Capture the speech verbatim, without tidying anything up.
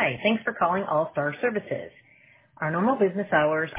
Hi, thanks for calling All Star Services. Our normal business hours